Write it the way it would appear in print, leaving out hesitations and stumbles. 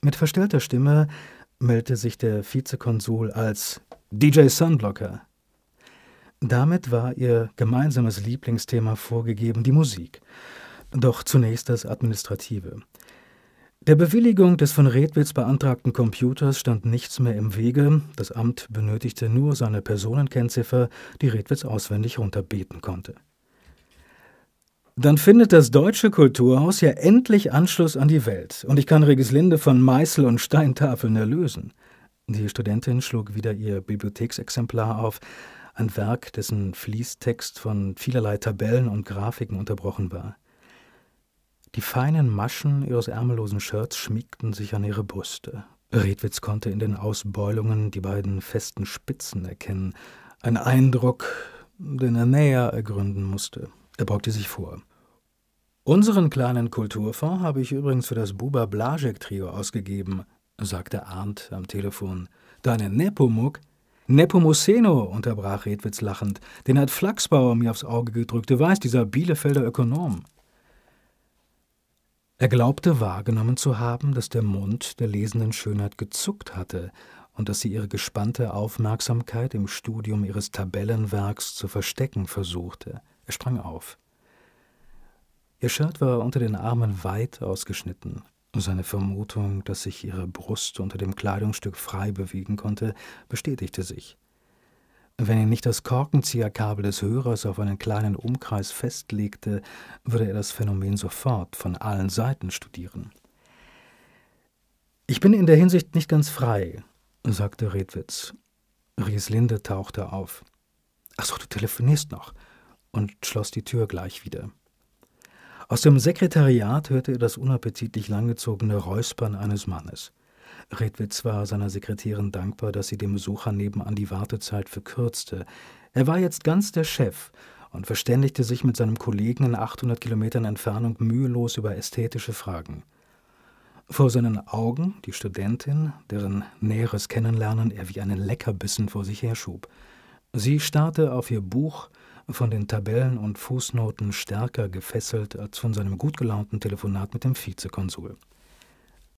Mit verstellter Stimme meldete sich der Vizekonsul als DJ Sunblocker. Damit war ihr gemeinsames Lieblingsthema vorgegeben, die Musik. Doch zunächst das Administrative. Der Bewilligung des von Redwitz beantragten Computers stand nichts mehr im Wege. Das Amt benötigte nur seine Personenkennziffer, die Redwitz auswendig runterbeten konnte. Dann findet das Deutsche Kulturhaus ja endlich Anschluss an die Welt und ich kann Regislinde von Meißel und Steintafeln erlösen. Die Studentin schlug wieder ihr Bibliotheksexemplar auf, ein Werk, dessen Fließtext von vielerlei Tabellen und Grafiken unterbrochen war. Die feinen Maschen ihres ärmellosen Shirts schmiegten sich an ihre Brüste. Redwitz konnte in den Ausbeulungen die beiden festen Spitzen erkennen. Ein Eindruck, den er näher ergründen musste. Er beugte sich vor. »Unseren kleinen Kulturfonds habe ich übrigens für das Buber-Blažek-Trio ausgegeben«, sagte Arndt am Telefon. »Deine Nepomuk?« »Nepomuceno«, unterbrach Redwitz lachend. »Den hat Flachsbauer mir aufs Auge gedrückt. Du weißt, dieser Bielefelder Ökonom.« Er glaubte wahrgenommen zu haben, dass der Mund der lesenden Schönheit gezuckt hatte und dass sie ihre gespannte Aufmerksamkeit im Studium ihres Tabellenwerks zu verstecken versuchte. Er sprang auf. Ihr Shirt war unter den Armen weit ausgeschnitten. Seine Vermutung, dass sich ihre Brust unter dem Kleidungsstück frei bewegen konnte, bestätigte sich. Wenn er nicht das Korkenzieherkabel des Hörers auf einen kleinen Umkreis festlegte, würde er das Phänomen sofort von allen Seiten studieren. »Ich bin in der Hinsicht nicht ganz frei«, sagte Redwitz. Rieslinde tauchte auf. »Ach so, du telefonierst noch«, und schloss die Tür gleich wieder. Aus dem Sekretariat hörte er das unappetitlich langgezogene Räuspern eines Mannes. Redwitz war seiner Sekretärin dankbar, dass sie dem Besucher nebenan die Wartezeit verkürzte. Er war jetzt ganz der Chef und verständigte sich mit seinem Kollegen in 800 Kilometern Entfernung mühelos über ästhetische Fragen. Vor seinen Augen die Studentin, deren näheres Kennenlernen er wie einen Leckerbissen vor sich herschob. Sie starrte auf ihr Buch, von den Tabellen und Fußnoten stärker gefesselt als von seinem gut gelaunten Telefonat mit dem Vizekonsul.